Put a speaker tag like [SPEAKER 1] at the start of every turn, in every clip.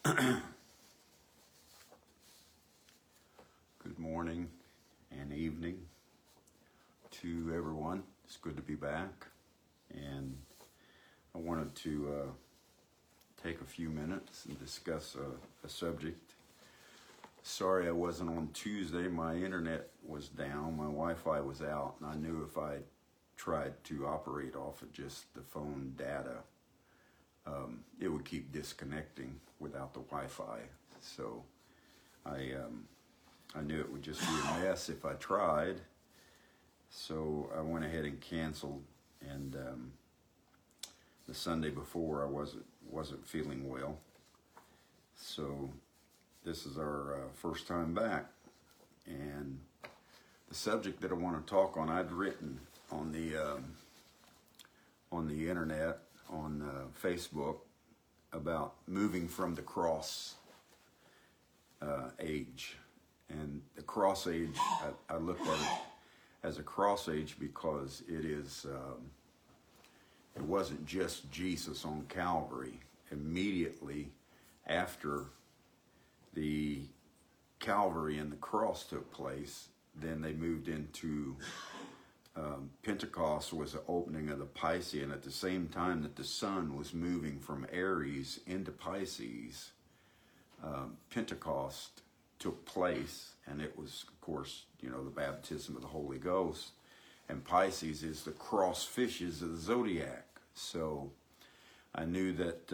[SPEAKER 1] Good morning and evening to everyone. It's good to be back, and I wanted to take a few minutes and discuss a subject. Sorry I wasn't on Tuesday. My internet was down, my Wi-Fi was out, and I knew if I tried to operate off of just the phone data, it would keep disconnecting without the Wi-Fi. So I knew it would just be a mess if I tried. So I went ahead and canceled, and the Sunday before I wasn't feeling well. So this is our first time back, and the subject that I want to talk on, I'd written on the internet, on Facebook, about moving from the cross age. And the cross age, I looked at it as a cross age because it wasn't just Jesus on Calvary. Immediately after the Calvary and the cross took place, then they moved into Pentecost was the opening of the Pisces, and at the same time that the sun was moving from Aries into Pisces, Pentecost took place, and it was, of course, the baptism of the Holy Ghost, and Pisces is the cross fishes of the zodiac. So I knew that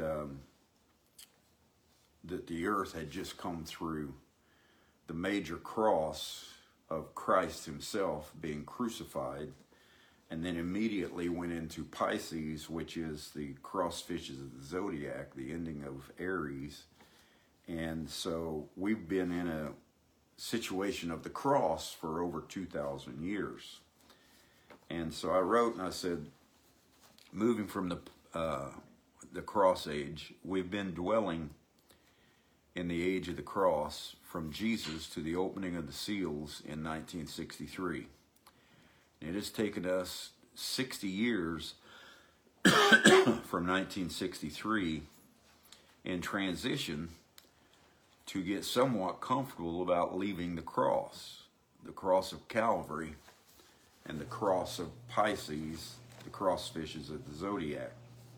[SPEAKER 1] that the earth had just come through the major cross of Christ himself being crucified, and then immediately went into Pisces, which is the cross fishes of the zodiac, the ending of Aries. And so we've been in a situation of the cross for over 2,000 years. And so I wrote and I said, moving from the cross age, we've been dwelling in the age of the cross from Jesus to the opening of the seals in 1963. It has taken us 60 years from 1963 in transition to get somewhat comfortable about leaving the cross of Calvary and the cross of Pisces, the cross fishes of the zodiac.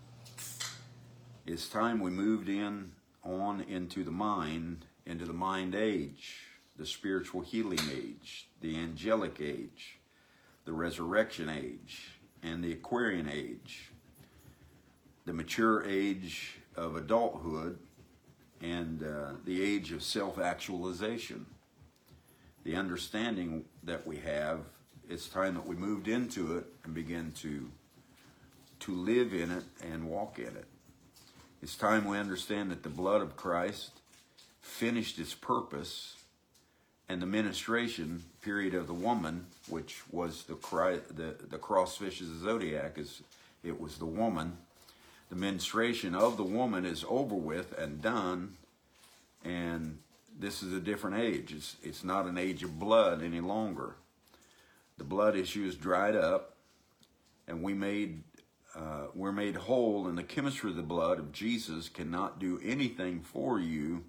[SPEAKER 1] It's time we moved on into the mind age, the spiritual healing age, the angelic age, the resurrection age, and the Aquarian age, the mature age of adulthood, and the age of self-actualization. The understanding that we have, it's time that we moved into it and begin to live in it and walk in it. It's time we understand that the blood of Christ finished its purpose, and the ministration period of the woman, which was the cross fishes of the zodiac, it was the woman. The ministration of the woman is over with and done, and this is a different age. It's not an age of blood any longer. The blood issue is dried up, and we're made whole, and the chemistry of the blood of Jesus cannot do anything for you.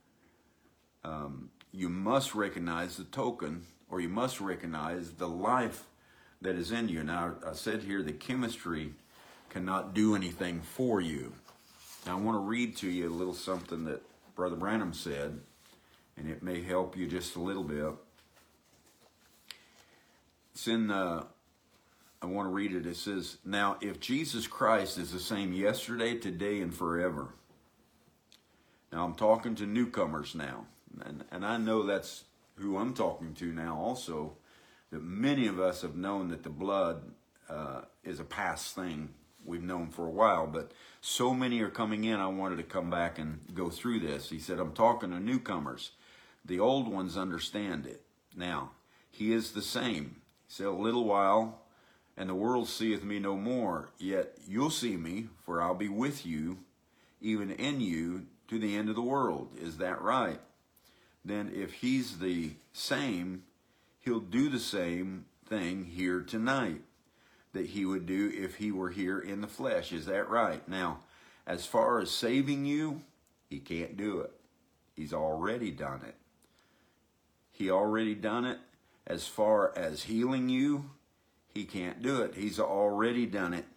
[SPEAKER 1] You must recognize the token, or you must recognize the life that is in you. Now, I said here the chemistry cannot do anything for you. Now, I want to read to you a little something that Brother Branham said, and it may help you just a little bit. It's in, I want to read it. It says, "Now, if Jesus Christ is the same yesterday, today, and forever." Now, I'm talking to newcomers now, and I know that's who I'm talking to now also, that many of us have known that the blood is a past thing. We've known for a while, but so many are coming in, I wanted to come back and go through this. He said, I'm talking to newcomers. The old ones understand it. Now, he is the same. He said, a little while, and the world seeth me no more, yet you'll see me, for I'll be with you, even in you, to the end of the world. Is that right? Then if he's the same, he'll do the same thing here tonight that he would do if he were here in the flesh. Is that right? Now, as far as saving you, He can't do it. He's already done it. He already done it. As far as healing you, he can't do it. He's already done it.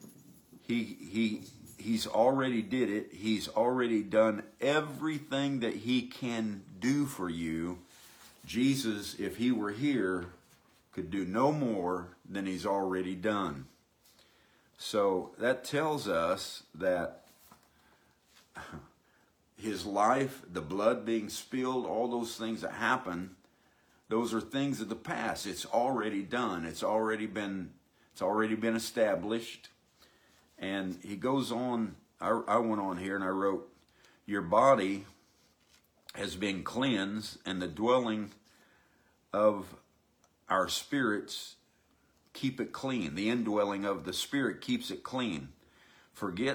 [SPEAKER 1] He's already did it. He's already done everything that he can do for you. Jesus, if he were here, could do no more than he's already done. So that tells us that his life, the blood being spilled, all those things that happen, those are things of the past. It's already done. It's already been established. And he goes on, I went on here and I wrote, your body has been cleansed, and the dwelling of our spirits keep it clean. The indwelling of the Spirit keeps it clean. Forget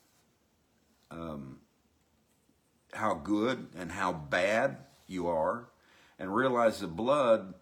[SPEAKER 1] how good and how bad you are, and realize the blood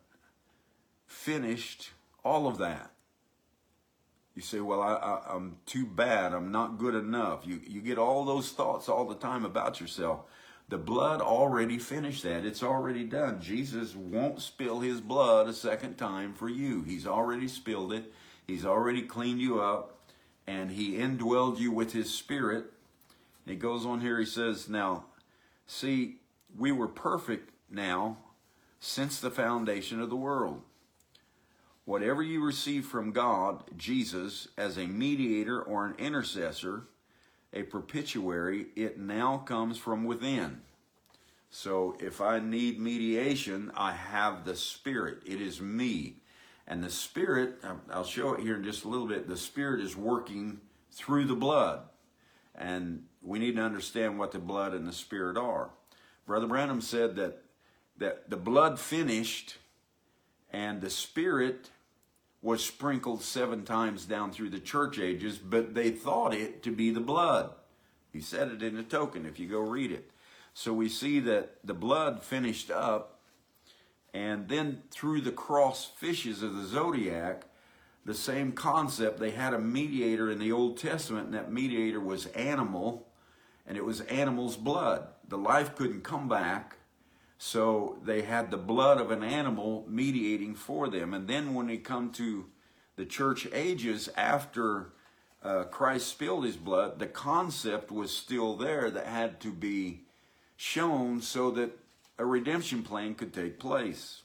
[SPEAKER 1] finished all of that. You say, well, I'm too bad. I'm not good enough. You get all those thoughts all the time about yourself. The blood already finished that. It's already done. Jesus won't spill his blood a second time for you. He's already spilled it. He's already cleaned you up, and he indwelled you with his Spirit. And he goes on here, he says, now, see, we were perfect now since the foundation of the world. Whatever you receive from God, Jesus, as a mediator or an intercessor, a propitiatory, it now comes from within. So if I need mediation, I have the Spirit. It is me. And the Spirit, I'll show it here in just a little bit, the Spirit is working through the blood. And we need to understand what the blood and the Spirit are. Brother Branham said that the blood finished and the Spirit was sprinkled 7 times down through the church ages, but they thought it to be the blood. He said it in a token, if you go read it. So we see that the blood finished up, and then through the cross fishes of the zodiac, the same concept, they had a mediator in the Old Testament, and that mediator was animal, and it was animal's blood. The life couldn't come back, so they had the blood of an animal mediating for them. And then when they come to the church ages after Christ spilled his blood, the concept was still there that had to be shown so that a redemption plan could take place.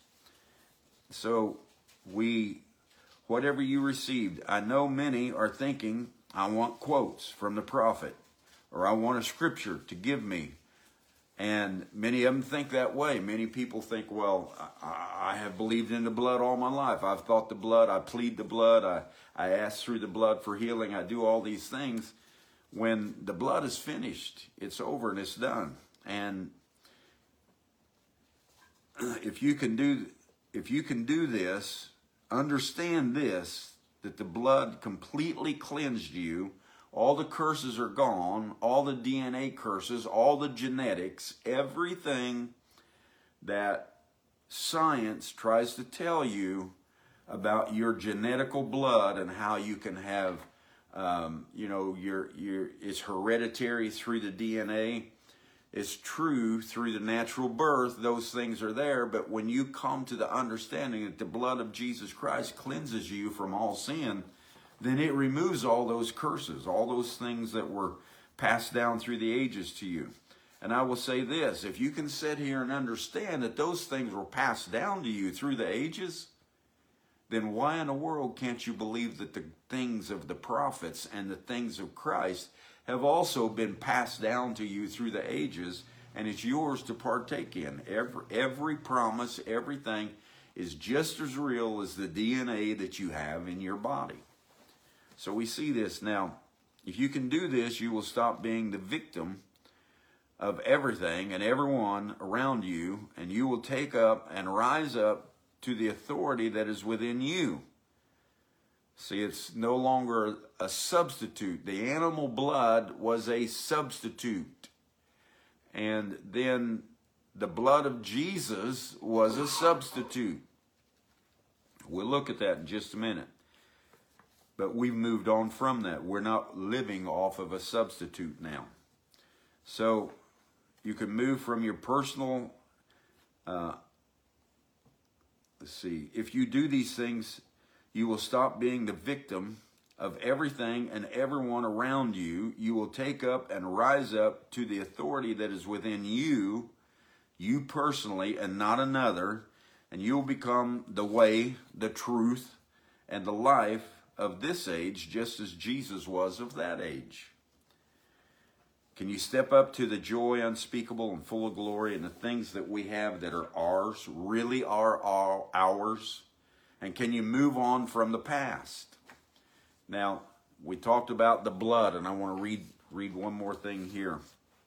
[SPEAKER 1] So whatever you received, I know many are thinking, I want quotes from the prophet, or I want a scripture to give me. And many of them think that way. Many people think, well, I have believed in the blood all my life. I've thought the blood, I plead the blood, I ask through the blood for healing, I do all these things. When the blood is finished, it's over and it's done. And if you can do this, understand this, that the blood completely cleansed you. All the curses are gone, all the DNA curses, all the genetics, everything that science tries to tell you about your genetical blood and how you can have, it's hereditary through the DNA. It's true through the natural birth. Those things are there. But when you come to the understanding that the blood of Jesus Christ cleanses you from all sin, then it removes all those curses, all those things that were passed down through the ages to you. And I will say this, if you can sit here and understand that those things were passed down to you through the ages, then why in the world can't you believe that the things of the prophets and the things of Christ have also been passed down to you through the ages, and it's yours to partake in? Every promise, everything is just as real as the DNA that you have in your body. So we see this. Now, if you can do this, you will stop being the victim of everything and everyone around you, and you will take up and rise up to the authority that is within you. See, it's no longer a substitute. The animal blood was a substitute. And then the blood of Jesus was a substitute. We'll look at that in just a minute. But we've moved on from that. We're not living off of a substitute now. So You can move from your personal, let's see, if you do these things, you will stop being the victim of everything and everyone around you. You will take up and rise up to the authority that is within you, you personally, and not another, and you will become the way, the truth, and the life of this age, just as Jesus was of that age. Can you step up to the joy unspeakable and full of glory and the things that we have that are ours, really are ours? And can you move on from the past? Now, we talked about the blood, and I want to read one more thing here.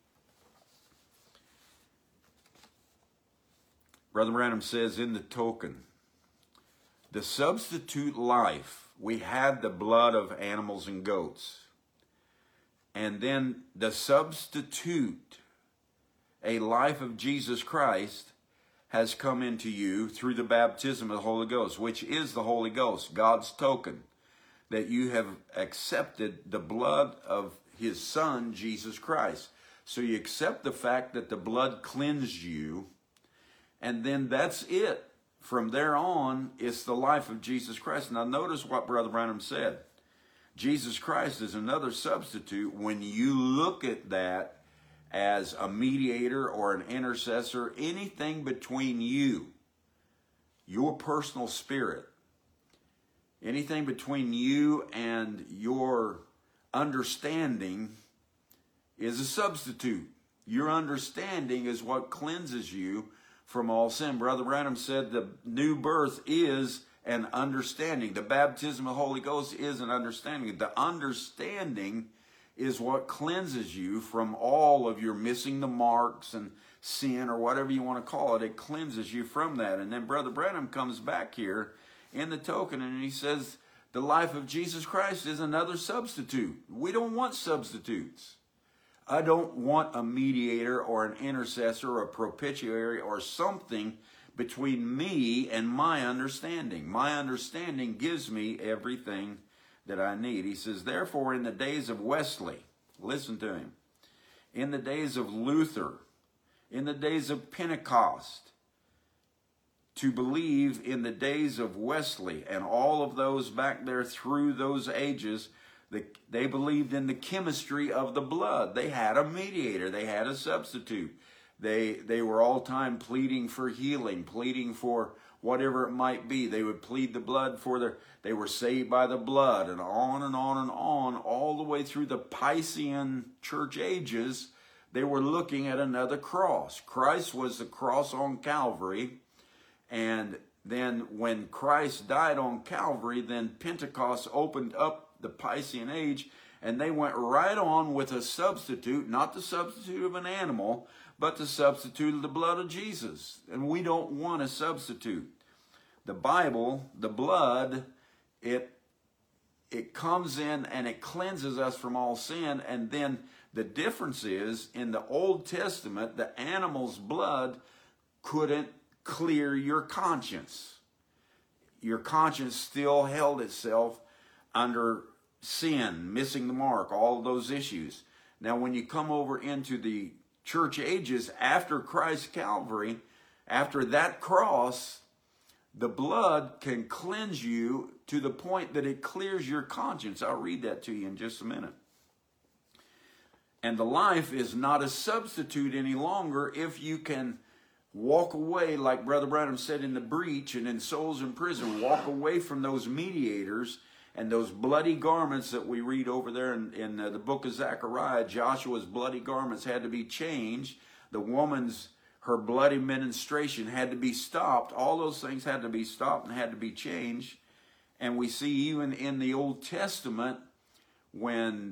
[SPEAKER 1] Brother Branham says in the token, the substitute life, we had the blood of animals and goats. And then the substitute, a life of Jesus Christ, has come into you through the baptism of the Holy Ghost, which is the Holy Ghost, God's token, that you have accepted the blood of his Son, Jesus Christ. So you accept the fact that the blood cleansed you, and then that's it. From there on, it's the life of Jesus Christ. Now notice what Brother Branham said. Jesus Christ is another substitute when you look at that as a mediator or an intercessor, anything between you, your personal spirit, anything between you and your understanding is a substitute. Your understanding is what cleanses you from all sin. Brother Branham said the new birth is an understanding. The baptism of the Holy Ghost is an understanding. The understanding is what cleanses you from all of your missing the marks and sin or whatever you want to call it. It cleanses you from that. And then Brother Branham comes back here in the token and he says the life of Jesus Christ is another substitute. We don't want substitutes. I don't want a mediator or an intercessor or a propitiatory or something between me and my understanding. My understanding gives me everything that I need. He says, therefore, in the days of Wesley, listen to him, in the days of Luther, in the days of Pentecost, to believe in the days of Wesley and all of those back there through those ages, they believed in the chemistry of the blood. They had a mediator. They had a substitute. They were all time pleading for healing, pleading for whatever it might be. They would plead the blood they were saved by the blood, and on and on and on, all the way through the Piscean church ages. They were looking at another cross. Christ was the cross on Calvary, and then when Christ died on Calvary, then Pentecost opened up the Piscean age, and they went right on with a substitute, not the substitute of an animal, but the substitute of the blood of Jesus. And we don't want a substitute. The Bible, the blood, it comes in and it cleanses us from all sin. And then the difference is, in the Old Testament, the animal's blood couldn't clear your conscience. Your conscience still held itself under sin, missing the mark, all of those issues. Now, when you come over into the church ages after Christ's Calvary, after that cross, the blood can cleanse you to the point that it clears your conscience. I'll read that to you in just a minute. And the life is not a substitute any longer if you can walk away, like Brother Branham said in The Breach and in Souls in Prison, walk away from those mediators and those bloody garments that we read over there in the book of Zechariah. Joshua's bloody garments had to be changed. The woman's, her bloody menstruation had to be stopped. All those things had to be stopped and had to be changed. And we see even in the Old Testament, when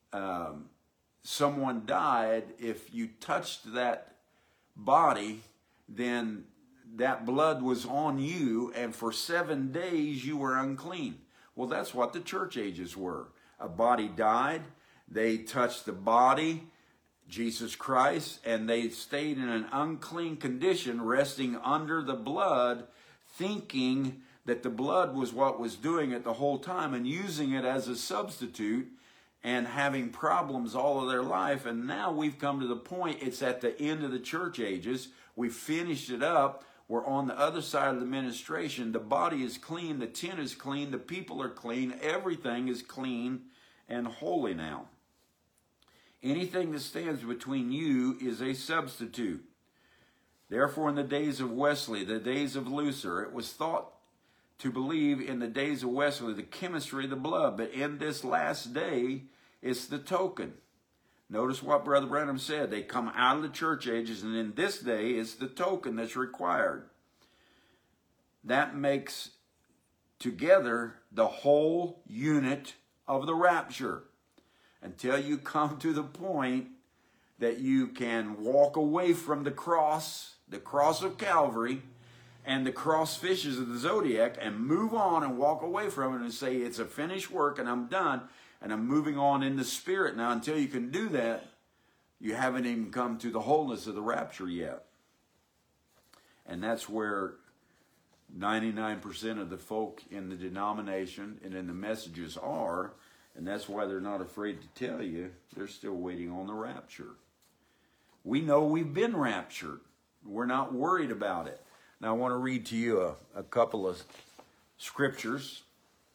[SPEAKER 1] someone died, if you touched that body, then that blood was on you, and for 7 days you were unclean. Well, that's what the church ages were. A body died, they touched the body, Jesus Christ, and they stayed in an unclean condition, resting under the blood, thinking that the blood was what was doing it the whole time and using it as a substitute. and having problems all of their life. And now we've come to the point, it's at the end of the church ages. We've finished it up. We're on the other side of the ministration. The body is clean. The tent is clean. The people are clean. Everything is clean and holy now. Anything that stands between you is a substitute. Therefore, in the days of Wesley, the days of Luther, it was thought to believe in the days of Wesley the chemistry of the blood. But in this last day, it's the token. Notice what Brother Branham said. They come out of the church ages, and in this day, it's the token that's required. That makes together the whole unit of the rapture. Until you come to the point that you can walk away from the cross of Calvary, and the cross fishes of the zodiac, and move on and walk away from it and say, it's a finished work and I'm done, and I'm moving on in the spirit. Now, until you can do that, you haven't even come to the wholeness of the rapture yet. And that's where 99% of the folk in the denomination and in the messages are, and that's why they're not afraid to tell you they're still waiting on the rapture. We know we've been raptured. We're not worried about it. Now I want to read to you a couple of scriptures.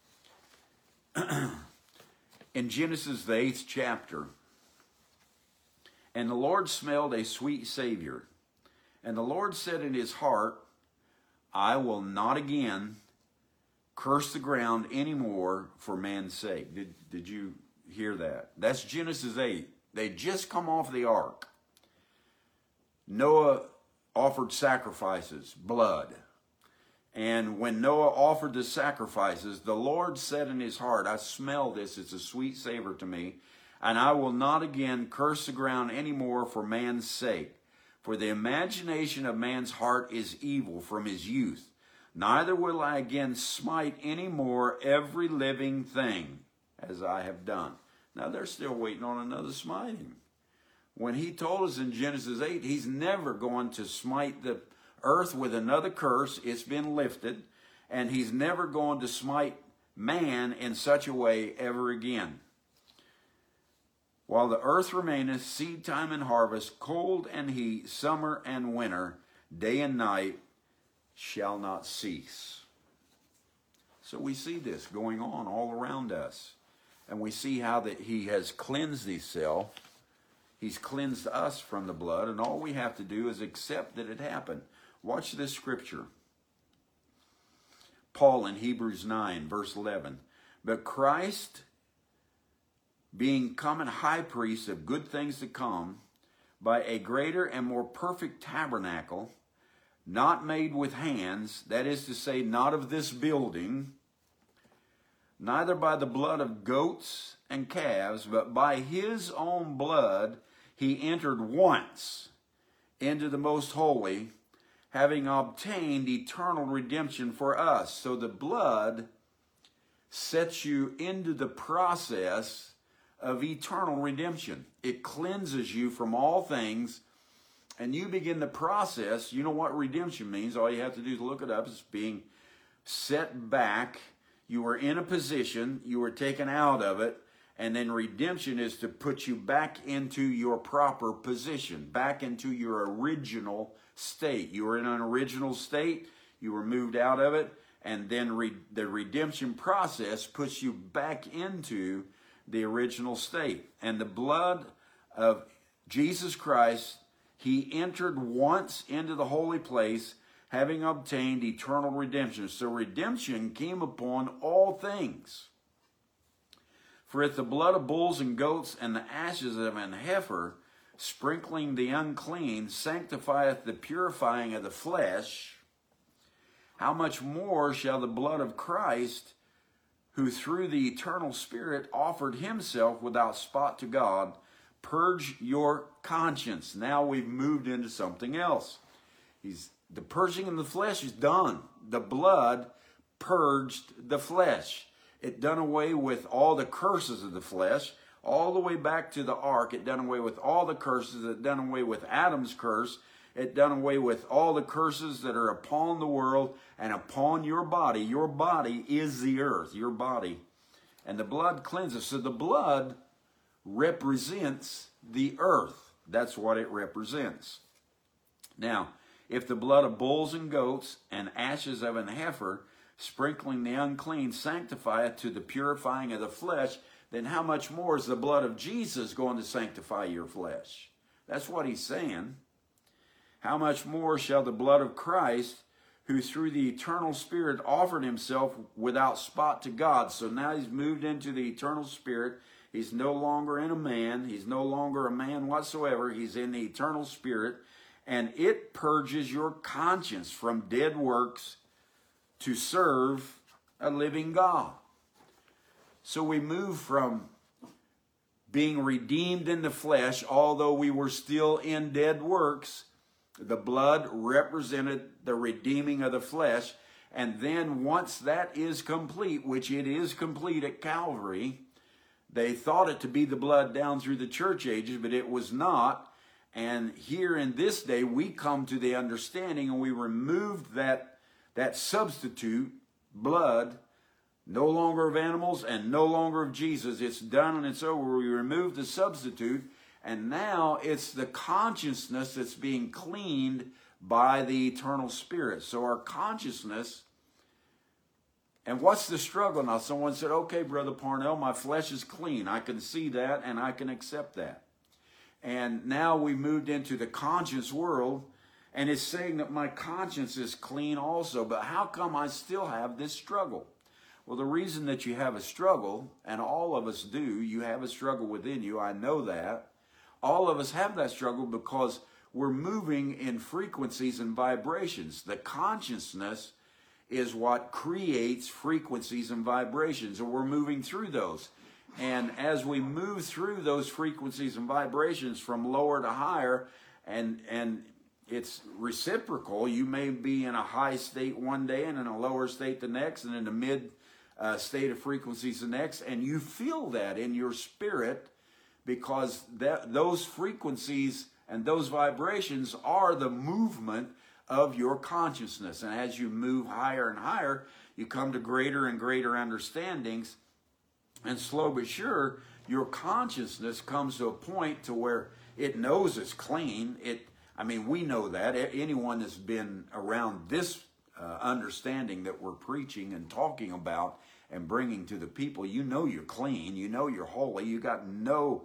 [SPEAKER 1] In Genesis, the 8th chapter, and the Lord smelled a sweet Savior. And the Lord said in his heart, I will not again curse the ground anymore for man's sake. Did you hear that? That's Genesis 8. They just come off the ark. Noah offered sacrifices, blood. And when Noah offered the sacrifices, the Lord said in his heart, I smell this, it's a sweet savor to me, and I will not again curse the ground anymore for man's sake. For the imagination of man's heart is evil from his youth. Neither will I again smite any more every living thing as I have done. Now they're still waiting on another smiting. When he told us in Genesis 8, he's never going to smite the earth with another curse. It's been lifted. And he's never going to smite man in such a way ever again. While the earth remaineth, seed time and harvest, cold and heat, summer and winter, day and night shall not cease. So we see this going on all around us. And we see how that he has cleansed himself. He's cleansed us from the blood, and all we have to do is accept that it happened. Watch this scripture. Paul in Hebrews 9, verse 11. But Christ, being come and high priest of good things to come, by a greater and more perfect tabernacle, not made with hands, that is to say, not of this building, neither by the blood of goats and calves, but by his own blood, he entered once into the most holy, having obtained eternal redemption for us. So the blood sets you into the process of eternal redemption. It cleanses you from all things, and you begin the process. You know what redemption means. All you have to do is look it up. It's being set back. You were in a position, you were taken out of it, and then redemption is to put you back into your proper position, back into your original state. You were in an original state, you were moved out of it, and then the redemption process puts you back into the original state. And the blood of Jesus Christ, he entered once into the holy place, having obtained eternal redemption. So redemption came upon all things. For if the blood of bulls and goats and the ashes of an heifer, sprinkling the unclean, sanctifieth the purifying of the flesh, how much more shall the blood of Christ, who through the eternal Spirit offered himself without spot to God, purge your conscience. Now we've moved into something else. The purging of the flesh is done. The blood purged the flesh. It done away with all the curses of the flesh, all the way back to the ark. It done away with all the curses. It done away with Adam's curse. It done away with all the curses that are upon the world and upon your body. Your body is the earth, your body. And the blood cleanses. So the blood represents the earth. That's what it represents. Now, if the blood of bulls and goats and ashes of an heifer, sprinkling the unclean, sanctifieth to the purifying of the flesh, then how much more is the blood of Jesus going to sanctify your flesh? That's what he's saying. How much more shall the blood of Christ, who through the eternal Spirit offered himself without spot to God. So now he's moved into the eternal Spirit. He's no longer in a man. He's no longer a man whatsoever. He's in the eternal Spirit. And it purges your conscience from dead works to serve a living God. So we move from being redeemed in the flesh, although we were still in dead works. The blood represented the redeeming of the flesh. And then once that is complete, which it is complete at Calvary, they thought it to be the blood down through the church ages, but it was not. And here in this day, we come to the understanding, and we removed that substitute blood, no longer of animals and no longer of Jesus. It's done and it's over. We removed the substitute, and now it's the consciousness that's being cleaned by the eternal Spirit. So our consciousness, and what's the struggle now? Someone said, okay, Brother Parnell, my flesh is clean. I can see that and I can accept that. And now we moved into the conscience world, and it's saying that my conscience is clean also. But how come I still have this struggle? Well, the reason that you have a struggle, and all of us do, you have a struggle within you, I know that. All of us have that struggle because we're moving in frequencies and vibrations. The consciousness is what creates frequencies and vibrations, and we're moving through those. And as we move through those frequencies and vibrations from lower to higher, and it's reciprocal, you may be in a high state one day and in a lower state the next, and in a mid state of frequencies the next, and you feel that in your spirit, because those frequencies and those vibrations are the movement of your consciousness. And as you move higher and higher, you come to greater and greater understandings. And slow but sure, your consciousness comes to a point to where it knows it's clean. We know that. Anyone that's been around this understanding that we're preaching and talking about and bringing to the people, you know you're clean. You know you're holy. You got no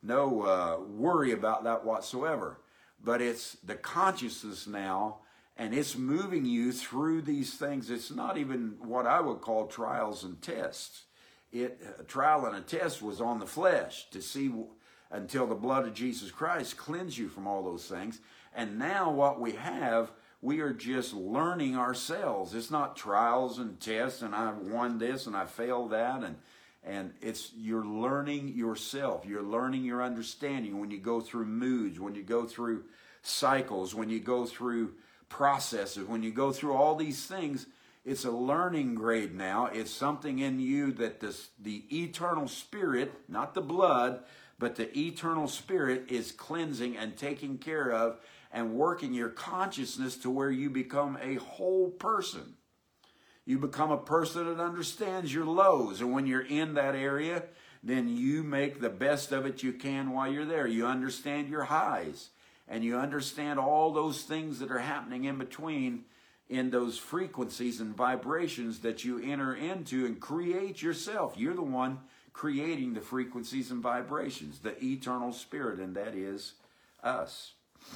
[SPEAKER 1] worry about that whatsoever. But it's the consciousness now, and it's moving you through these things. It's not even what I would call trials and tests. A trial and a test was on the flesh to see until the blood of Jesus Christ cleanse you from all those things. And now what we have, we are just learning ourselves. It's not trials and tests and I won this and I failed that. And you're learning yourself. You're learning your understanding when you go through moods, when you go through cycles, when you go through processes, when you go through all these things. It's a learning grade now. It's something in you that the eternal Spirit, not the blood, but the eternal Spirit is cleansing and taking care of and working your consciousness to where you become a whole person. You become a person that understands your lows. And when you're in that area, then you make the best of it you can while you're there. You understand your highs. And you understand all those things that are happening in between, in those frequencies and vibrations that you enter into and create yourself. You're the one creating the frequencies and vibrations, the eternal Spirit, and that is us.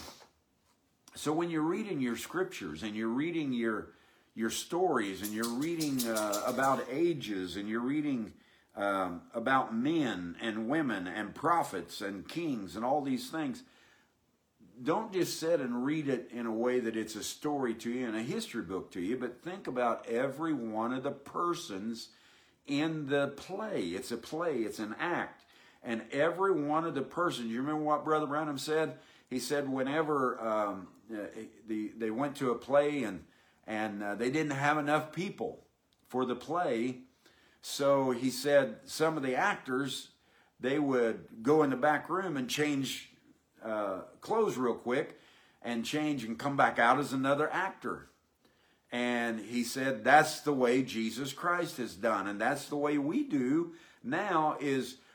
[SPEAKER 1] So when you're reading your scriptures and you're reading your stories and you're reading about ages and you're reading about men and women and prophets and kings and all these things, don't just sit and read it in a way that it's a story to you and a history book to you, but think about every one of the persons in the play. It's a play, it's an act. And every one of the persons, you remember what Brother Branham said? He said whenever they went to a play and they didn't have enough people for the play, so he said some of the actors, they would go in the back room and change clothes real quick and change and come back out as another actor. And he said that's the way Jesus Christ has done, and that's the way we do now. Is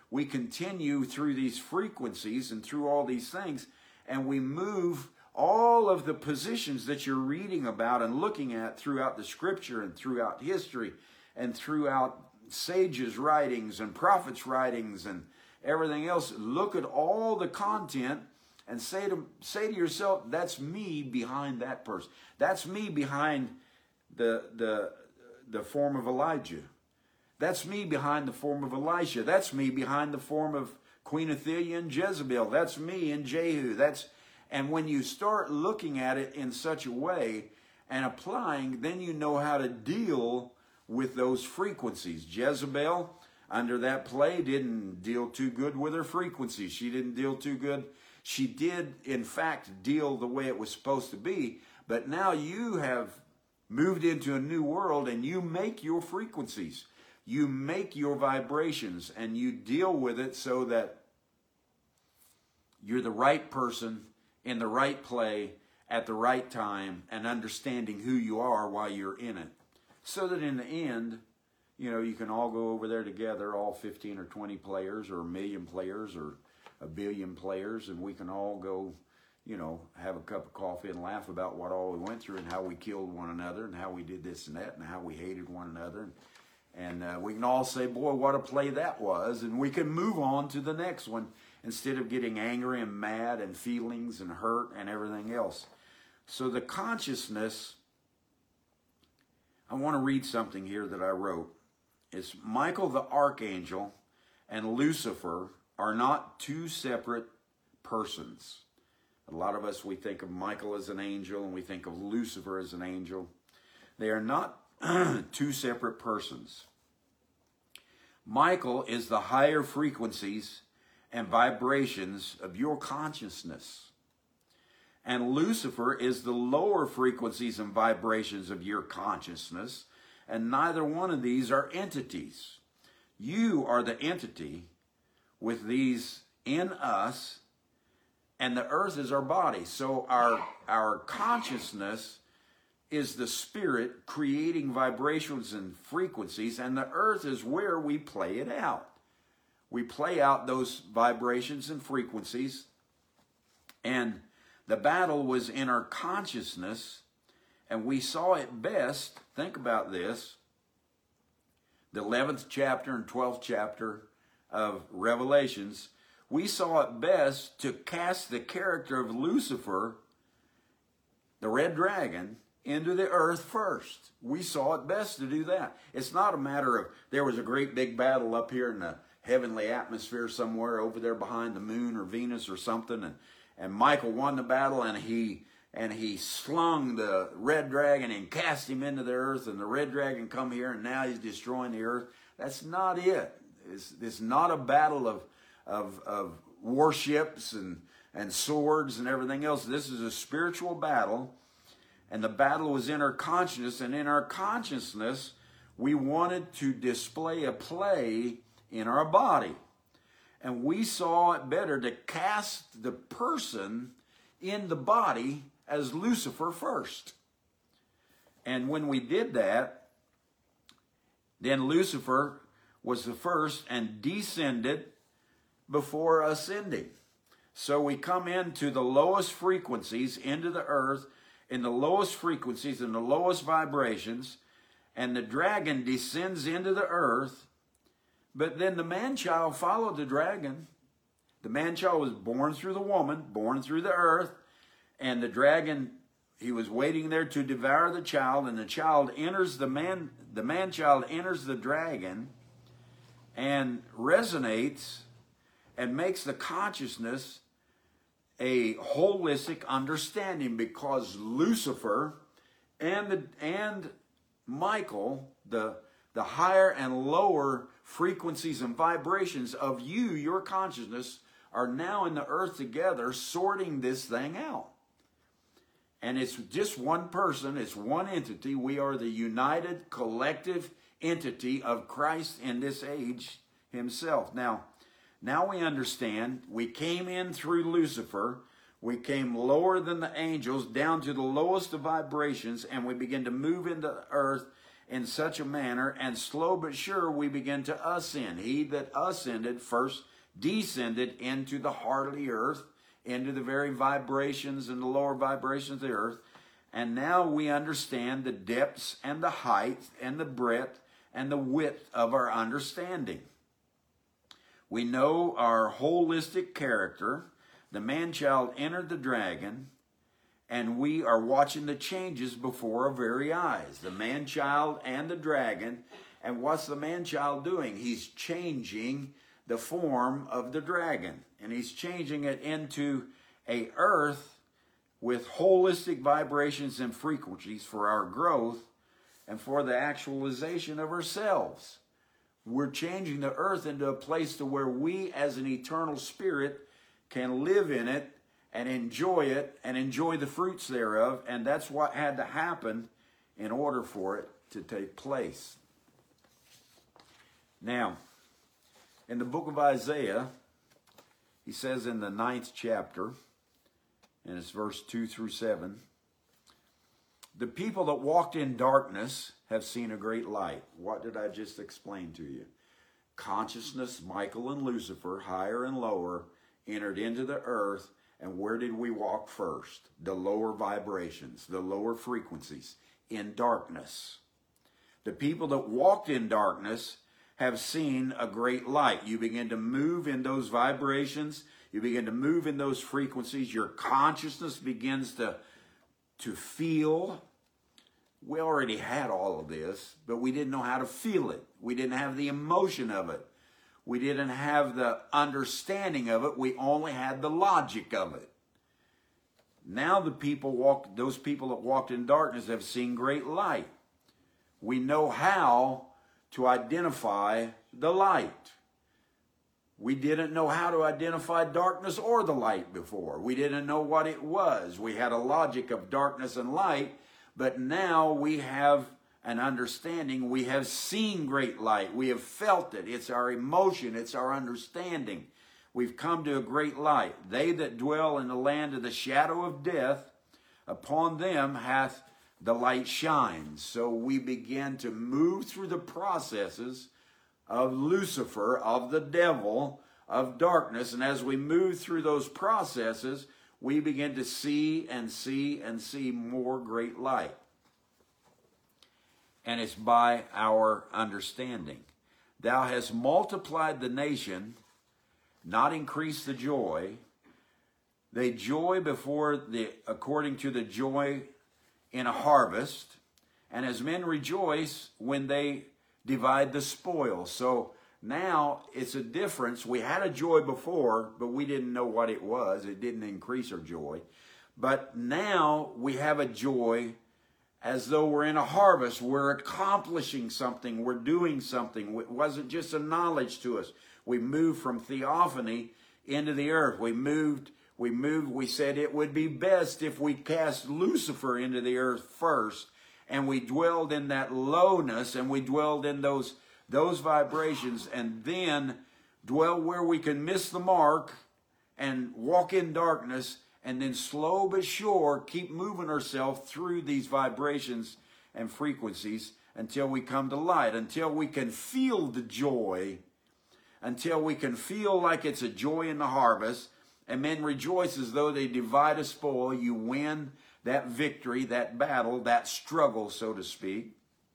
[SPEAKER 1] we continue through these frequencies and through all these things, and we move all of the positions that you're reading about and looking at throughout the scripture and throughout history and throughout sages' writings and prophets' writings and everything else. Look at all the content and say to yourself, that's me behind that person. That's me behind the form of Elijah. That's me behind the form of Elisha. That's me behind the form of Queen Athaliah and Jezebel. That's me and Jehu. And when you start looking at it in such a way and applying, then you know how to deal with those frequencies. Jezebel, under that play, didn't deal too good with her frequencies. She didn't deal too good. She did, in fact, deal the way it was supposed to be. But now you have moved into a new world, and you make your frequencies. You make your vibrations, and you deal with it so that you're the right person in the right play at the right time and understanding who you are while you're in it. So that in the end, you know, you can all go over there together, all 15 or 20 players or 1 million players or 1 billion players, and we can all go, you know, have a cup of coffee and laugh about what all we went through and how we killed one another and how we did this and that and how we hated one another. And we can all say, boy, what a play that was. And we can move on to the next one instead of getting angry and mad and feelings and hurt and everything else. So the consciousness, I want to read something here that I wrote. It's Michael the Archangel and Lucifer are not two separate persons. A lot of us, we think of Michael as an angel and we think of Lucifer as an angel. They are not two separate persons. Michael is the higher frequencies and vibrations of your consciousness. And Lucifer is the lower frequencies and vibrations of your consciousness. And neither one of these are entities. You are the entity with these in us, and the earth is our body. So our consciousness is the spirit creating vibrations and frequencies, and the earth is where we play it out. We play out those vibrations and frequencies, and the battle was in our consciousness, and we saw it best. Think about this. The 11th chapter and 12th chapter of Revelations, we saw it best to cast the character of Lucifer, the red dragon, into the earth first. We saw it best to do that. It's not a matter of there was a great big battle up here in the heavenly atmosphere somewhere over there behind the moon or Venus or something, and Michael won the battle, and he slung the red dragon and cast him into the earth, and the red dragon come here, and now he's destroying the earth. That's not it. It's not a battle of warships and swords and everything else. This is a spiritual battle, and the battle was in our consciousness, and in our consciousness, we wanted to display a play in our body. And we saw it better to cast the person in the body as Lucifer first. And when we did that, then Lucifer was the first and descended before ascending. So we come into the lowest frequencies, into the earth, in the lowest frequencies and the lowest vibrations, and the dragon descends into the earth. But then the man-child followed the dragon. The man-child was born through the woman, born through the earth, and the dragon, he was waiting there to devour the child, and the child enters the man-child enters the dragon and resonates and makes the consciousness a holistic understanding, because Lucifer and Michael, the higher and lower frequencies and vibrations of you, your consciousness, are now in the earth together sorting this thing out. And it's just one person, it's one entity. We are the united collective entity of Christ in this age himself. Now we understand we came in through Lucifer. We came lower than the angels down to the lowest of vibrations, and we begin to move into the earth, in such a manner, and slow but sure we begin to ascend. He that ascended first descended into the heart of the earth, into the very vibrations and the lower vibrations of the earth. And now we understand the depths and the height and the breadth and the width of our understanding. We know our holistic character. The man-child entered the dragon, and we are watching the changes before our very eyes. The man-child and the dragon. And what's the man-child doing? He's changing the form of the dragon. And he's changing it into a earth with holistic vibrations and frequencies for our growth and for the actualization of ourselves. We're changing the earth into a place to where we as an eternal spirit can live in it and enjoy the fruits thereof. And that's what had to happen in order for it to take place. Now, in the book of Isaiah, he says in the 9th chapter, and it's verse 2 through 7, the people that walked in darkness have seen a great light. What did I just explain to you? Consciousness, Michael and Lucifer, higher and lower, entered into the earth. And where did we walk first? The lower vibrations, the lower frequencies, in darkness. The people that walked in darkness have seen a great light. You begin to move in those vibrations. You begin to move in those frequencies. Your consciousness begins to feel. We already had all of this, but we didn't know how to feel it. We didn't have the emotion of it. We didn't have the understanding of it. We only had the logic of it. Now those people that walked in darkness have seen great light. We know how to identify the light. We didn't know how to identify darkness or the light before. We didn't know what it was. We had a logic of darkness and light, but now we have an understanding. We have seen great light. We have felt it. It's our emotion. It's our understanding. We've come to a great light. They that dwell in the land of the shadow of death, upon them hath the light shines. So we begin to move through the processes of Lucifer, of the devil, of darkness. And as we move through those processes, we begin to see and see and see more great light. And it's by our understanding. Thou hast multiplied the nation, not increased the joy. They joy according to the joy in a harvest, and as men rejoice when they divide the spoil. So now it's a difference. We had a joy before, but we didn't know what it was. It didn't increase our joy. But now we have a joy as though we're in a harvest. We're accomplishing something. We're doing something. It wasn't just a knowledge to us. We moved from theophany into the earth. We said it would be best if we cast Lucifer into the earth first, and we dwelled in that lowness, and we dwelled in those vibrations, and then dwell where we can miss the mark and walk in darkness, and then slow but sure keep moving ourselves through these vibrations and frequencies until we come to light, until we can feel the joy, until we can feel like it's a joy in the harvest. And men rejoice as though they divide a spoil. You win that victory, that battle, that struggle, so to speak.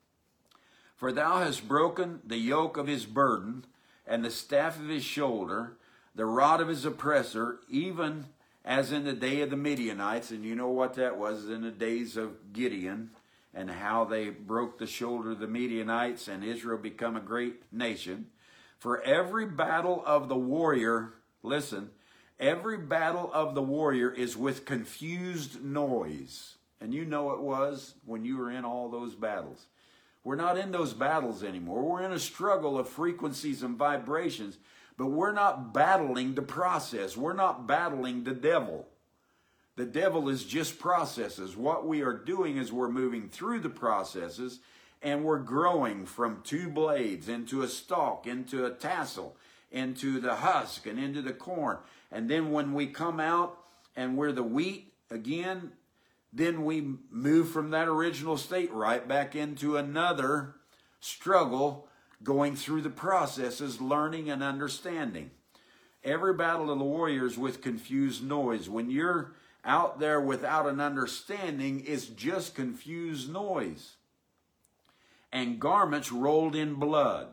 [SPEAKER 1] For thou hast broken the yoke of his burden, and the staff of his shoulder, the rod of his oppressor, even as in the day of the Midianites. And you know what that was, in the days of Gideon, and how they broke the shoulder of the Midianites, and Israel become a great nation. For every battle of the warrior, listen, every battle of the warrior is with confused noise. And you know it was when you were in all those battles. We're not in those battles anymore. We're in a struggle of frequencies and vibrations, but we're not battling the process. We're not battling the devil. The devil is just processes. What we are doing is we're moving through the processes, and we're growing from 2 blades into a stalk, into a tassel, into the husk, and into the corn. And then when we come out and we're the wheat again, then we move from that original state right back into another struggle, going through the processes, learning and understanding. Every battle of the warrior is with confused noise. When you're out there without an understanding, it's just confused noise. And garments rolled in blood.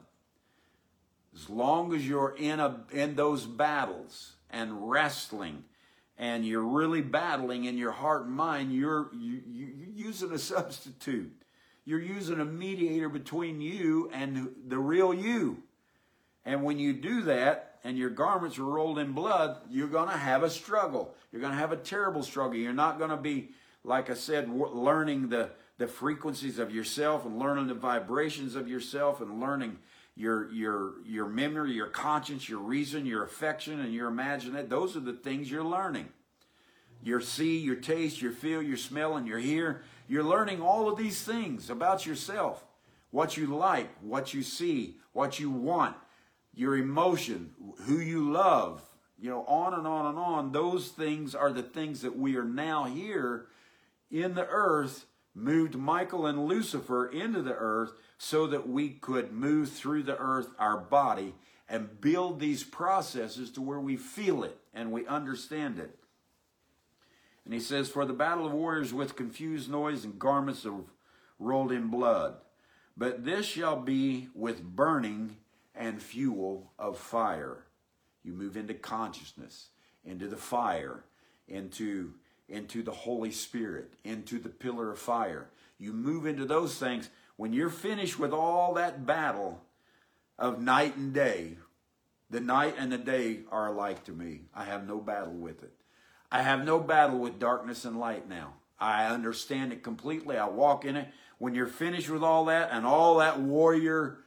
[SPEAKER 1] As long as you're in those battles and wrestling, and you're really battling in your heart and mind, you're using a substitute. You're using a mediator between you and the real you. And when you do that, and your garments are rolled in blood, you're going to have a struggle. You're going to have a terrible struggle. You're not going to be, like I said, learning the frequencies of yourself and learning the vibrations of yourself and learning your memory, your conscience, your reason, your affection, and your imagination. Those are the things you're learning. Your see, your taste, your feel, your smell, and your hear. You're learning all of these things about yourself. What you like, what you see, what you want, your emotion, who you love, on and on and on. Those things are the things that we are now here in the earth, moved Michael and Lucifer into the earth so that we could move through the earth, our body, and build these processes to where we feel it and we understand it. And he says, for the battle of warriors with confused noise and garments of rolled in blood. But this shall be with burning and fuel of fire. You move into consciousness, into the fire, into the Holy Spirit, into the pillar of fire. You move into those things. When you're finished with all that battle of night and day, the night and the day are alike to me. I have no battle with it. I have no battle with darkness and light now. I understand it completely. I walk in it. When you're finished with all that and all that warrior,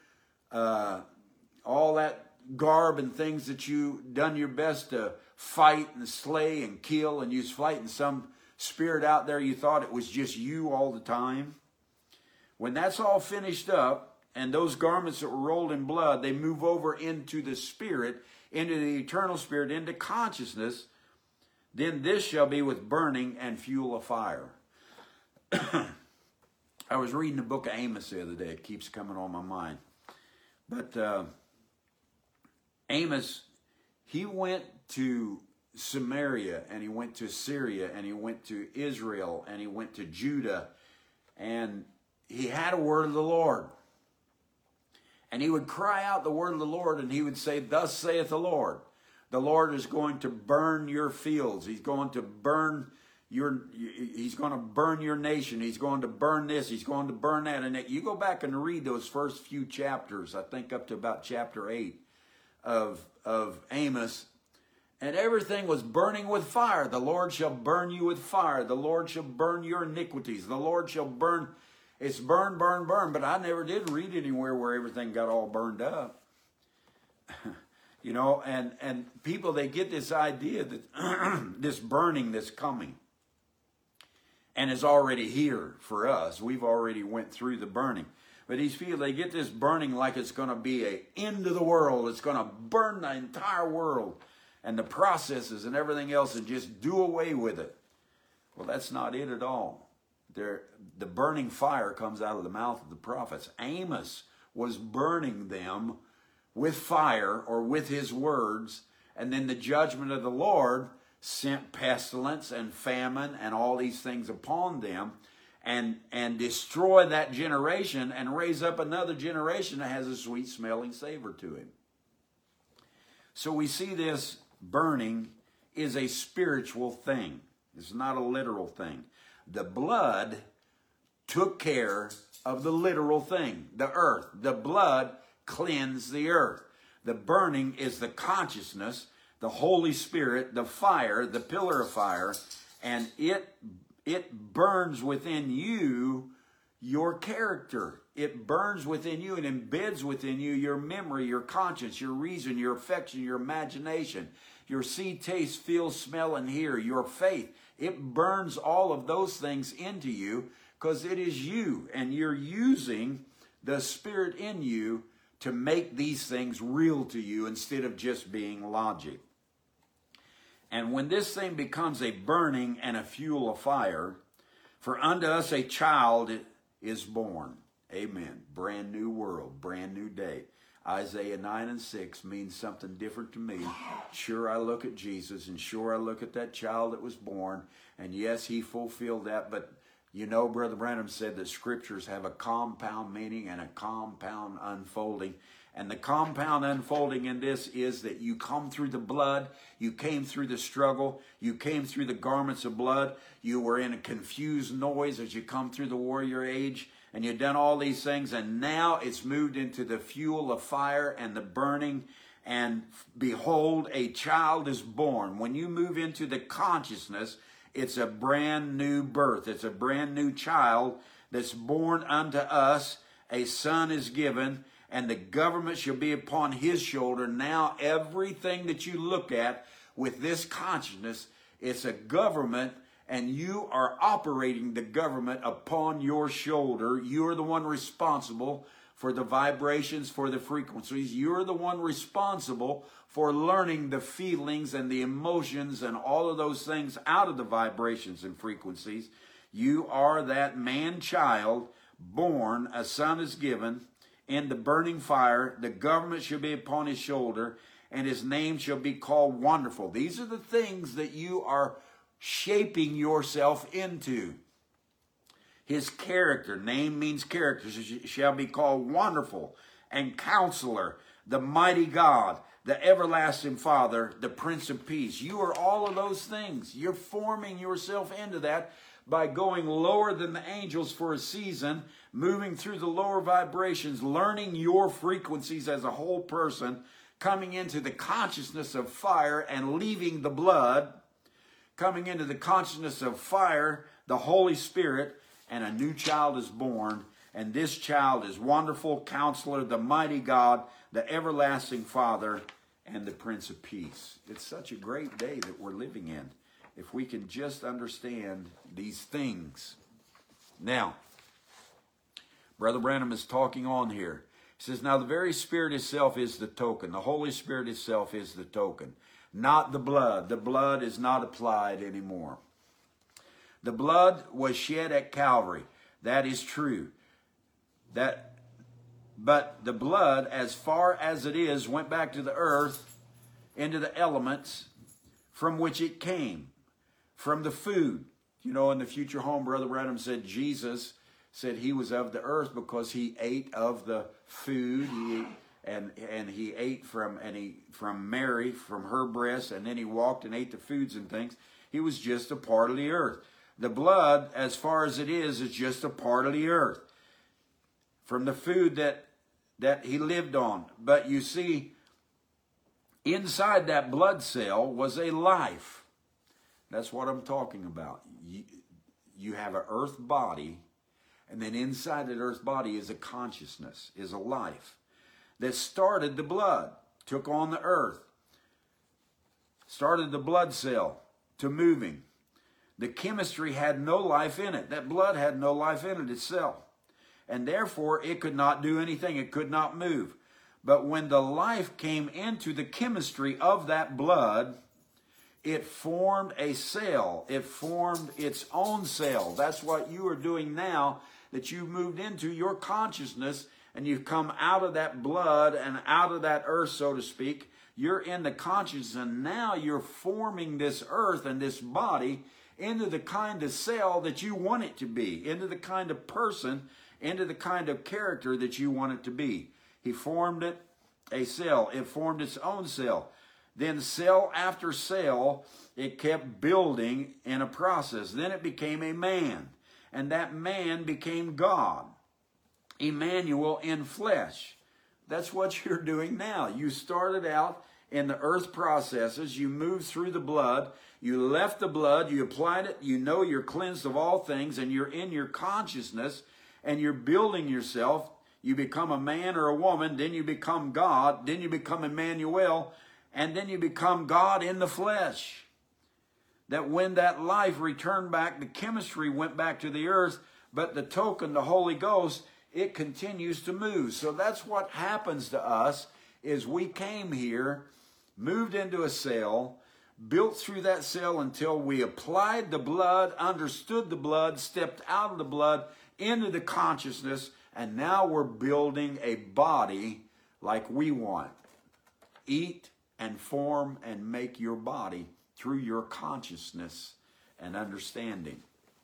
[SPEAKER 1] all that garb and things that you done your best to fight and slay and kill, and you was fighting some spirit out there, you thought it was just you all the time. When that's all finished up, and those garments that were rolled in blood, they move over into the spirit, into the eternal spirit, into consciousness, then this shall be with burning and fuel of fire. I was reading the book of Amos the other day. It keeps coming on my mind. But Amos, he went to Samaria, and he went to Syria, and he went to Israel, and he went to Judah, and he had a word of the Lord. And he would cry out the word of the Lord, and he would say, thus saith the Lord. The Lord is going to burn your fields. He's going to burn your nation. He's going to burn this. He's going to burn that. And you go back and read those first few chapters, I think up to about chapter 8 of Amos, and everything was burning with fire. The Lord shall burn you with fire. The Lord shall burn your iniquities. The Lord shall burn. It's burn, burn, burn. But I never did read anywhere where everything got all burned up. And people, they get this idea that this burning that's coming and is already here for us. We've already went through the burning. But these people, they get this burning like it's going to be an end of the world. It's going to burn the entire world and the processes and everything else and just do away with it. Well, that's not it at all. The burning fire comes out of the mouth of the prophets. Amos was burning them with fire or with his words, and then the judgment of the Lord sent pestilence and famine and all these things upon them, and destroy that generation and raise up another generation that has a sweet smelling savor to him. So we see this burning is a spiritual thing. It's not a literal thing. The blood took care of the literal thing, the earth. The blood cleansed the earth. The burning is the consciousness, the Holy Spirit, the fire, the pillar of fire, and it burns within you your character. It burns within you and embeds within you your memory, your conscience, your reason, your affection, your imagination, your see, taste, feel, smell, and hear, your faith. It burns all of those things into you because it is you, and you're using the Spirit in you to make these things real to you instead of just being logic. And when this thing becomes a burning and a fuel of fire, For unto us a child is born. Amen. Brand new world, brand new day. Isaiah 9:6 means something different to me. Sure, I look at Jesus, and sure, I look at that child that was born, and yes, he fulfilled that, but you know, Brother Branham said that scriptures have a compound meaning and a compound unfolding. And the compound unfolding in this is that you come through the blood, you came through the struggle, you came through the garments of blood, you were in a confused noise as you come through the warrior age, and you've done all these things, and now it's moved into the fuel of fire and the burning, and behold, a child is born. When you move into the consciousness, it's a brand new birth. It's a brand new child that's born unto us. A son is given, and the government shall be upon his shoulder. Now everything that you look at with this consciousness, it's a government, and you are operating the government upon your shoulder. You're the one responsible for the vibrations, for the frequencies. You're the one responsible for learning the feelings and the emotions and all of those things out of the vibrations and frequencies. You are that man-child born, a son is given, in the burning fire. The government shall be upon his shoulder, and his name shall be called Wonderful. These are the things that you are shaping yourself into. His character, name means character, shall be called Wonderful, and Counselor, the Mighty God, the Everlasting Father, the Prince of Peace. You are all of those things. You're forming yourself into that by going lower than the angels for a season, moving through the lower vibrations, learning your frequencies as a whole person, coming into the consciousness of fire and leaving the blood, coming into the consciousness of fire, the Holy Spirit, and a new child is born. And this child is Wonderful, Counselor, the Mighty God, the Everlasting Father, and the Prince of Peace. It's such a great day that we're living in, if we can just understand these things. Now, Brother Branham is talking on here. He says, now the very Spirit itself is the token. The Holy Spirit itself is the token, not the blood. The blood is not applied anymore. The blood was shed at Calvary. That is true. But the blood, as far as it is, went back to the earth, into the elements from which it came, from the food. You know, in the Future Home, Brother Branham said Jesus said he was of the earth because he ate of the food. He ate from Mary, from her breast, and then he walked and ate the foods and things. He was just a part of the earth. The blood, as far as it is just a part of the earth, from the food that he lived on. But you see, inside that blood cell was a life. That's what I'm talking about. You have an earth body, and then inside that earth body is a consciousness, is a life that started the blood, took on the earth, started the blood cell to moving. The chemistry had no life in it. That blood had no life in it itself. And therefore, it could not do anything. It could not move. But when the life came into the chemistry of that blood, it formed a cell. It formed its own cell. That's what you are doing now, that you've moved into your consciousness, and you've come out of that blood and out of that earth, so to speak. You're in the consciousness, and now you're forming this earth and this body into the kind of cell that you want it to be, into the kind of person, into the kind of character that you want it to be. He formed it, a cell. It formed its own cell. Then cell after cell, it kept building in a process. Then it became a man, and that man became God. Emmanuel in flesh. That's what you're doing now. You started out in the earth processes. You moved through the blood. You left the blood. You applied it. You know you're cleansed of all things, and you're in your consciousness, and you're building yourself. You become a man or a woman. Then you become God. Then you become Emmanuel. And then you become God in the flesh. That when that life returned back, the chemistry went back to the earth, but the token, the Holy Ghost, it continues to move. So that's what happens to us, is we came here, moved into a cell, built through that cell until we applied the blood, understood the blood, stepped out of the blood into the consciousness, and now we're building a body like we want. Eat and form and make your body through your consciousness and understanding.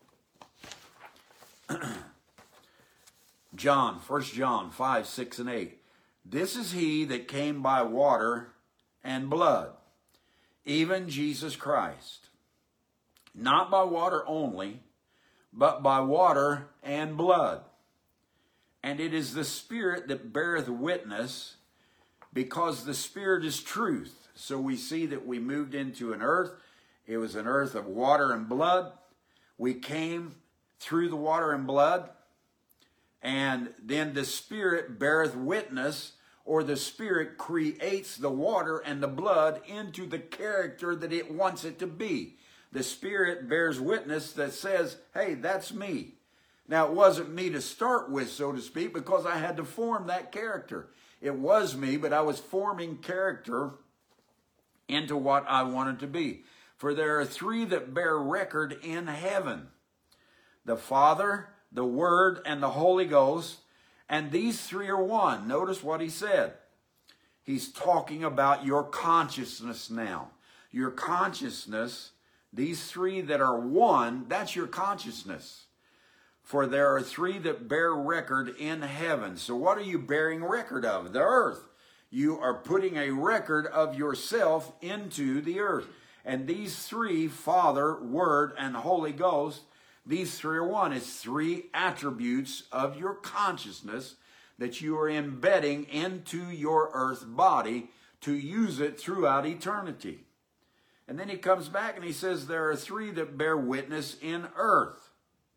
[SPEAKER 1] John, 1 John 5, 6, and 8. This is he that came by water and blood, even Jesus Christ. Not by water only, but by water and blood. And it is the Spirit that beareth witness, because the Spirit is truth. So we see that we moved into an earth. It was an earth of water and blood. We came through the water and blood. And then the Spirit beareth witness, or the Spirit creates the water and the blood into the character that it wants it to be. The Spirit bears witness that says, hey, that's me. Now, it wasn't me to start with, so to speak, because I had to form that character. It was me, but I was forming character into what I wanted to be. For there are three that bear record in heaven: the Father, the Word, and the Holy Ghost. And these three are one. Notice what he said. He's talking about your consciousness now. Your consciousness, these three that are one, that's your consciousness. For there are three that bear record in heaven. So what are you bearing record of? The earth. You are putting a record of yourself into the earth. And these three, Father, Word, and Holy Ghost, these three are one. It's three attributes of your consciousness that you are embedding into your earth body to use it throughout eternity. And then he comes back and he says there are three that bear witness in earth: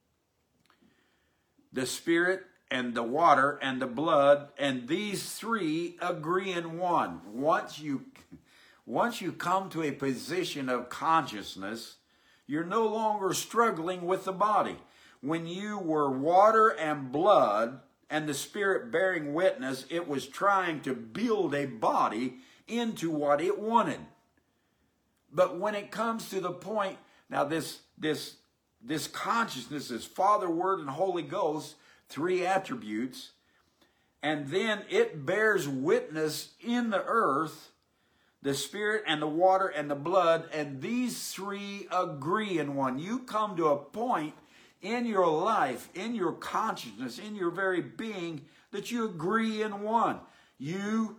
[SPEAKER 1] the Spirit and the water and the blood, and these three agree in one. Once you come to a position of consciousness, you're no longer struggling with the body. When you were water and blood and the Spirit bearing witness, it was trying to build a body into what it wanted. But when it comes to the point, now this consciousness is Father, Word, and Holy Ghost, three attributes, and then it bears witness in the earth, the Spirit and the water and the blood, and these three agree in one. You come to a point in your life, in your consciousness, in your very being, that you agree in one. You,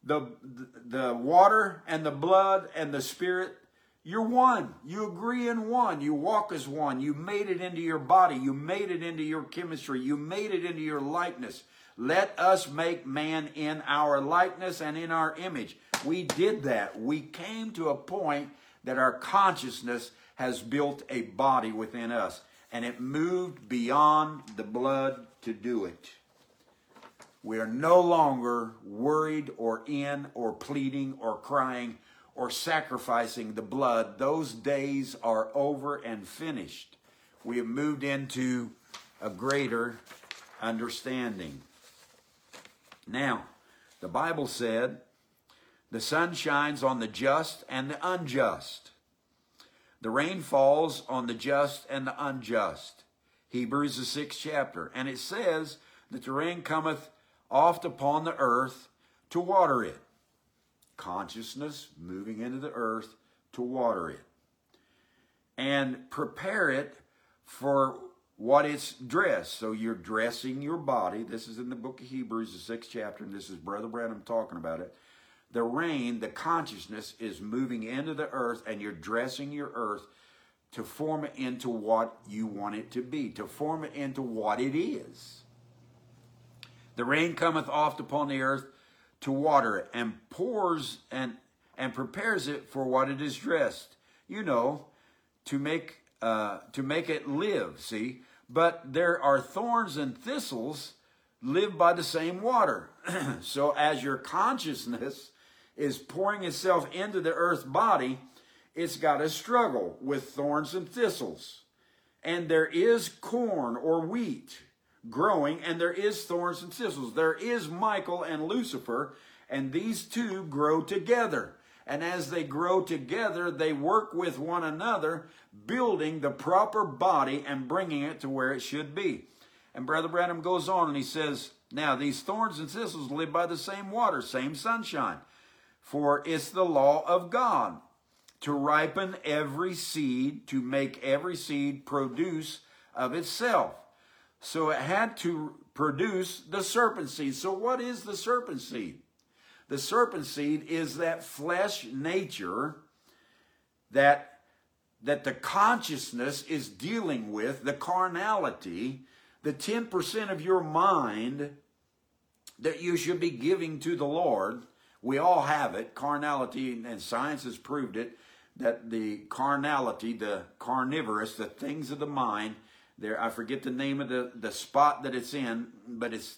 [SPEAKER 1] the water and the blood and the Spirit, you're one. You agree in one. You walk as one. You made it into your body. You made it into your chemistry. You made it into your likeness. Let us make man in our likeness and in our image. We did that. We came to a point that our consciousness has built a body within us, and it moved beyond the blood to do it. We are no longer worried or in or pleading or crying or sacrificing the blood. Those days are over and finished. We have moved into a greater understanding. Now, the Bible said, the sun shines on the just and the unjust. The rain falls on the just and the unjust. Hebrews, the 6th chapter. And it says that the rain cometh oft upon the earth to water it. Consciousness moving into the earth to water it. And prepare it for what it's dressed. So you're dressing your body. This is in the book of Hebrews, the 6th chapter, and this is Brother Branham talking about it. The rain, the consciousness, is moving into the earth, and you're dressing your earth to form it into what you want it to be, to form it into what it is. The rain cometh oft upon the earth to water it, and pours and prepares it for what it is dressed. You know, to make it live, see? But there are thorns and thistles live by the same water. So as your consciousness is pouring itself into the earth body, it's got to struggle with thorns and thistles. And there is corn or wheat growing, and there is thorns and thistles. There is Michael and Lucifer, and these two grow together. And as they grow together, they work with one another, building the proper body and bringing it to where it should be. And Brother Branham goes on and he says, now these thorns and thistles live by the same water, same sunshine. For it's the law of God to ripen every seed, to make every seed produce of itself. So it had to produce the serpent seed. So what is the serpent seed? The serpent seed is that flesh nature that the consciousness is dealing with, the carnality, the 10% of your mind that you should be giving to the Lord. We all have it. Carnality, and science has proved it, that the carnality, the carnivorous, the things of the mind, there, I forget the name of the spot that it's in, but it's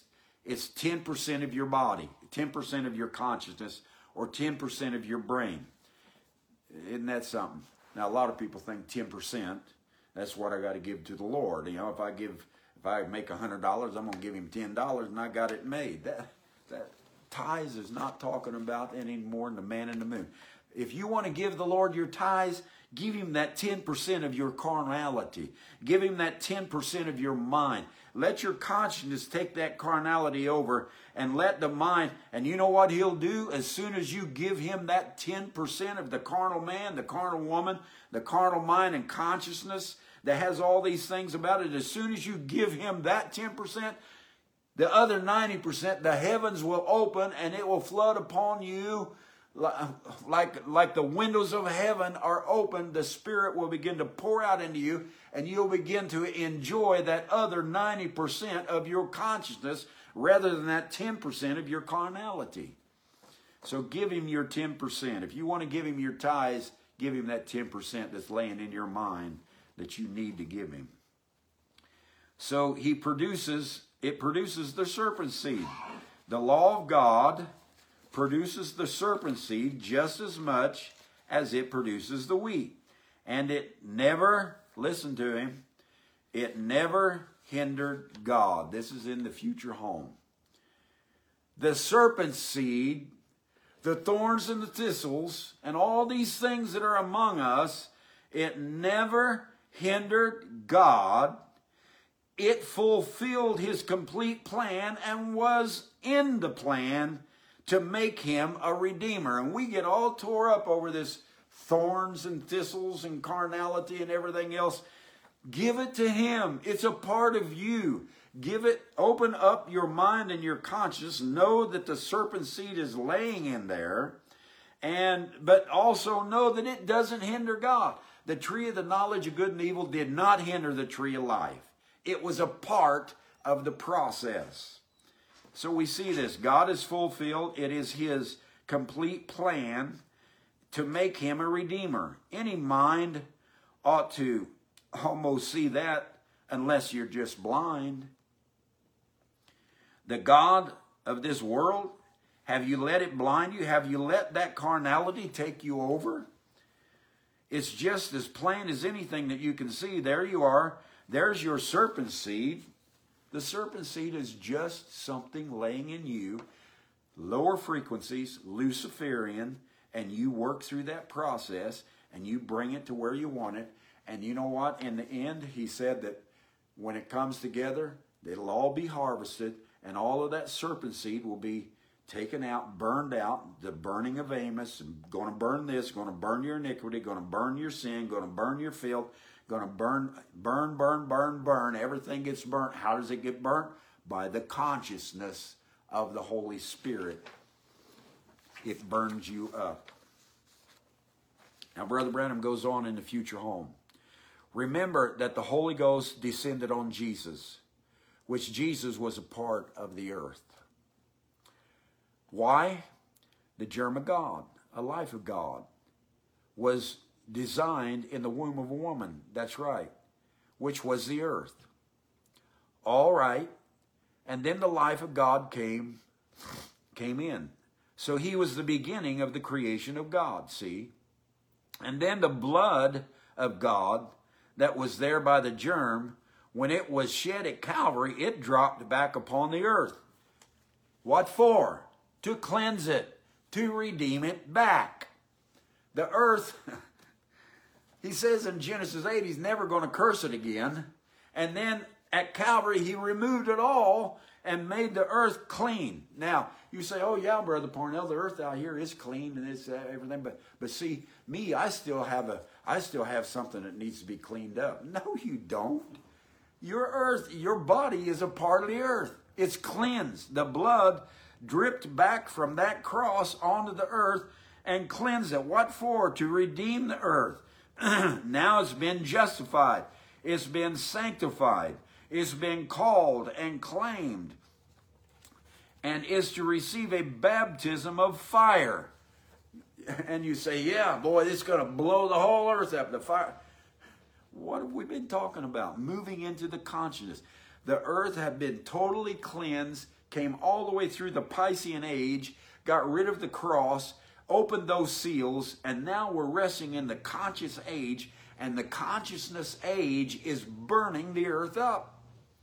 [SPEAKER 1] 10% of your body, 10% of your consciousness, or 10% of your brain. Isn't that something? Now, a lot of people think 10%, that's what I got to give to the Lord. You know, if I make $100, I'm going to give him $10 and I got it made. That tithes is not talking about any more than the man in the moon. If you want to give the Lord your tithes, give him that 10% of your carnality. Give him that 10% of your mind. Let your consciousness take that carnality over and let the mind, and you know what he'll do? As soon as you give him that 10% of the carnal man, the carnal woman, the carnal mind and consciousness that has all these things about it, as soon as you give him that 10%, the other 90%, the heavens will open and it will flood upon you like the windows of heaven are open. The Spirit will begin to pour out into you, and you'll begin to enjoy that other 90% of your consciousness rather than that 10% of your carnality. So give him your 10%. If you want to give him your tithes, give him that 10% that's laying in your mind that you need to give him. So it produces the serpent seed. The law of God produces the serpent seed just as much as it produces the wheat. And it never, listen to him, it never hindered God. This is in the future home. The serpent seed, the thorns and the thistles, and all these things that are among us, it never hindered God. It fulfilled his complete plan and was in the plan to make him a redeemer. And we get all tore up over this thorns and thistles and carnality and everything else. Give it to him. It's a part of you. Give it, open up your mind and your conscience. Know that the serpent seed is laying in there. But also know that it doesn't hinder God. The tree of the knowledge of good and evil did not hinder the tree of life. It was a part of the process. So we see this. God is fulfilled. It is his complete plan to make him a redeemer. Any mind ought to almost see that, unless you're just blind. The God of this world, have you let it blind you? Have you let that carnality take you over? It's just as plain as anything that you can see. There you are. There's your serpent seed. The serpent seed is just something laying in you, lower frequencies, Luciferian, and you work through that process and you bring it to where you want it. And you know what? In the end, he said that when it comes together, it'll all be harvested, and all of that serpent seed will be taken out, burned out. The burning of Amos, going to burn this, going to burn your iniquity, going to burn your sin, going to burn your filth, going to burn. Everything gets burnt. How does it get burnt? By the consciousness of the Holy Spirit. It burns you up. Now, Brother Branham goes on in the future home. Remember that the Holy Ghost descended on Jesus, which Jesus was a part of the earth. Why? The germ of God, a life of God, was designed in the womb of a woman. That's right. Which was the earth. All right. And then the life of God came in. So he was the beginning of the creation of God, see? And then the blood of God that was there by the germ, when it was shed at Calvary, it dropped back upon the earth. What for? To cleanse it, to redeem it back. The earth, he says in Genesis 8, he's never going to curse it again. And then at Calvary, he removed it all and made the earth clean. Now, you say, oh yeah, Brother Parnell, the earth out here is clean and it's everything. But see, me, I still have something that needs to be cleaned up. No, you don't. Your earth, your body is a part of the earth. It's cleansed. The blood dripped back from that cross onto the earth and cleansed it. What for? To redeem the earth. Now it's been justified. It's been sanctified. It's been called and claimed. And is to receive a baptism of fire. And you say, yeah, boy, it's going to blow the whole earth up. The fire. What have we been talking about? Moving into the consciousness. The earth had been totally cleansed, came all the way through the Piscean age, got rid of the cross, opened those seals, and now we're resting in the conscious age, and the consciousness age is burning the earth up.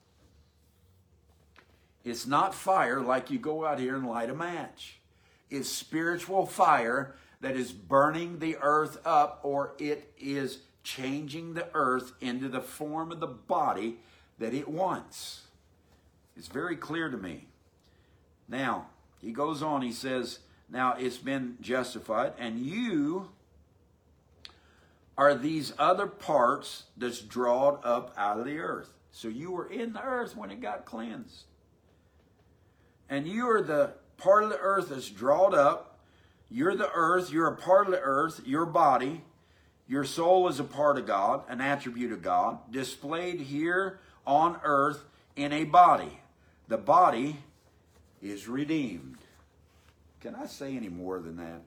[SPEAKER 1] It's not fire like you go out here and light a match. It's spiritual fire that is burning the earth up, or it is changing the earth into the form of the body that it wants. It's very clear to me. Now, he goes on, he says, now it's been justified, and you are these other parts that's drawn up out of the earth. So you were in the earth when it got cleansed. And you are the part of the earth that's drawn up. You're the earth, you're a part of the earth, your body. Your soul is a part of God, an attribute of God, displayed here on earth in a body. The body is redeemed. Can I say any more than that?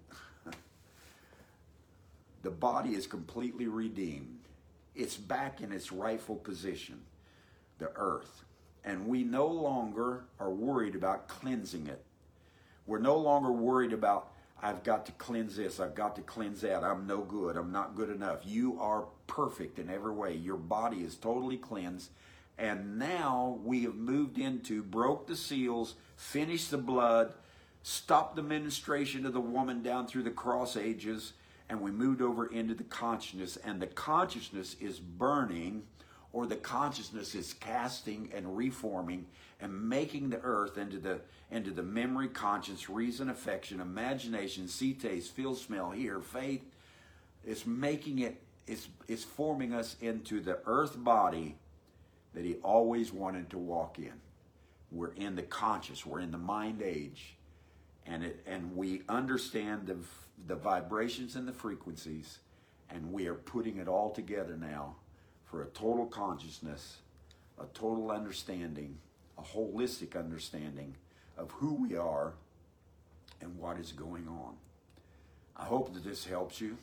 [SPEAKER 1] The body is completely redeemed. It's back in its rightful position, the earth. And we no longer are worried about cleansing it. We're no longer worried about, I've got to cleanse this, I've got to cleanse that, I'm no good, I'm not good enough. You are perfect in every way. Your body is totally cleansed. And now we have moved into, broke the seals, finished the blood, stopped the ministration of the woman down through the cross ages, and we moved over into the consciousness. And the consciousness is burning, or the consciousness is casting and reforming and making the earth into the memory, conscience, reason, affection, imagination, see, taste, feel, smell, hear, faith. It's making it, it's forming us into the earth body that he always wanted to walk in. We're in the conscious, we're in the mind age, and we understand the vibrations and the frequencies, and we are putting it all together now for a total consciousness, a total understanding, a holistic understanding of who we are and what is going on. I hope that this helps you,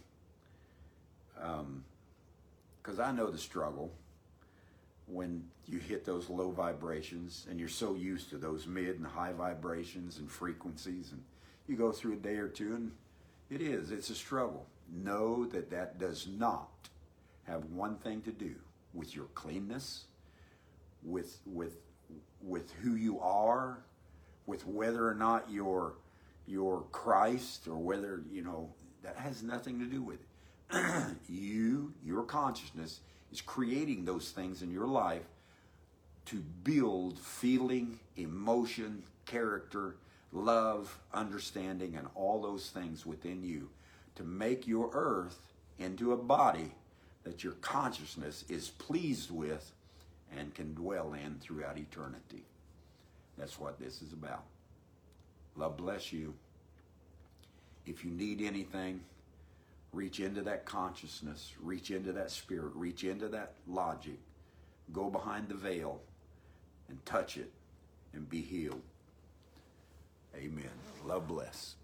[SPEAKER 1] because I know the struggle when you hit those low vibrations and you're so used to those mid and high vibrations and frequencies, and you go through a day or two and it's a struggle. Know that that does not have one thing to do with your cleanness, with who you are, with whether or not you're Christ, or whether, that has nothing to do with it. Your consciousness is creating those things in your life to build feeling, emotion, character, love, understanding, and all those things within you to make your earth into a body that your consciousness is pleased with and can dwell in throughout eternity. That's what this is about. Love bless you. If you need anything, reach into that consciousness, reach into that spirit, reach into that logic, go behind the veil and touch it and be healed. Amen. Love bless.